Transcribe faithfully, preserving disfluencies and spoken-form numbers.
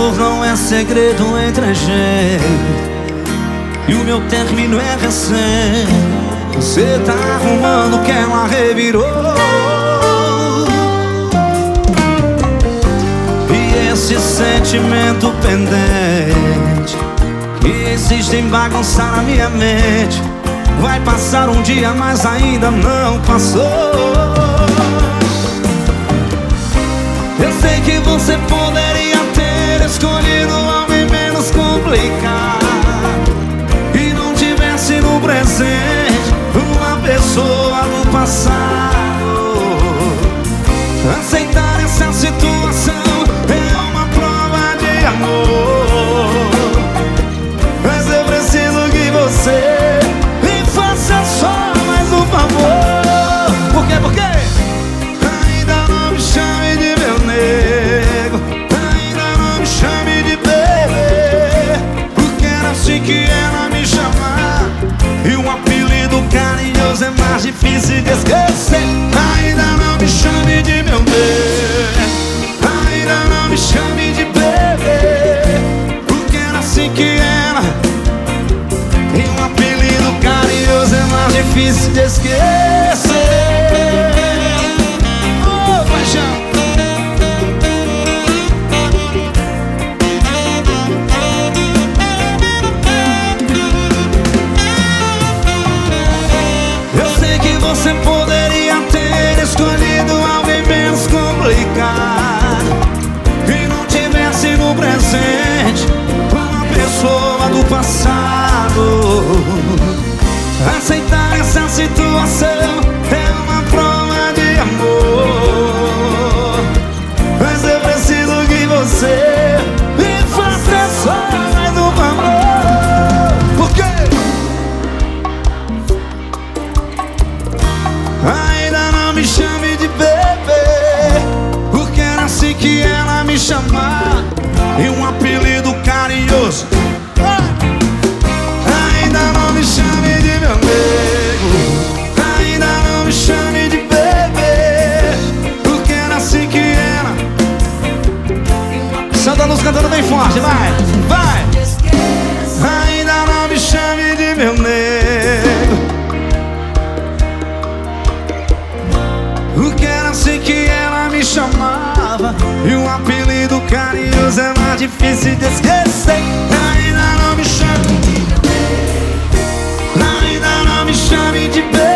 amor não é segredo entre a gente, e o meu término é recente. Você tá arrumando o que ela revirou, e esse sentimento pendente que insiste em bagunçar a minha mente vai passar um dia, mas ainda não passou. Eu sei que você poderia ter escolhido alguém menos complicado e não tivesse no presente uma pessoa do passado. Aceitar essa situação é uma prova de amor, mas eu preciso que você me faça só mais um favor. Por quê? Por quê? Ainda não me chame de meu nego, ainda não me chame de bebê, porque era assim que ela me chamava, e um apelido carinhoso é mais difícil de esquecer. Ainda não me chame de meu nego, ainda não me chame de bebê, porque era assim que ela, e um apelido carinhoso é mais difícil de esquecer. Oh, paixão. Eu sei que você poderia ter escolhido alguém menos complicado e não tivesse no presente uma pessoa do passado. Aceitar essa situação é uma prova de amor, mas eu preciso que você me faça só mais um favor. Por quê? Ainda não me chame de bebê, porque era assim que ela me chamava, e um apelido carinhoso. Ainda não me chame de meu nego, ainda não me chame de bebê, porque era assim que era. Santa Luz cantando bem forte, vai, vai. Ainda não me chame de meu nego, porque era assim que ela me chamava, e um apelido carinhoso é mais difícil de esquecer. Ainda não me chame de, ainda não me chame de bebê,